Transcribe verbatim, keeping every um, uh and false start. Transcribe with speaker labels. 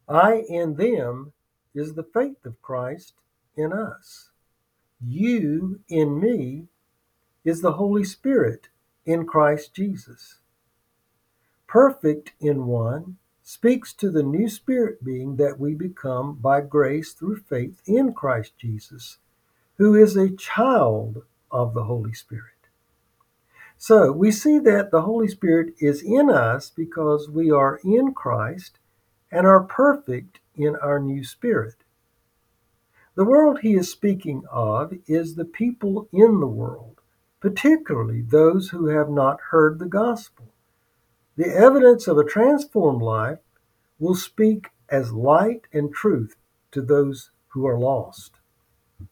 Speaker 1: I in them is the faith of Christ in us. You in me is the Holy Spirit in Christ Jesus. Perfect in one speaks to the new spirit being that we become by grace through faith in Christ Jesus, who is a child of the Holy Spirit. So we see that the Holy Spirit is in us because we are in Christ and are perfect in our new spirit. The world he is speaking of is the people in the world, particularly those who have not heard the gospel. The evidence of a transformed life will speak as light and truth to those who are lost.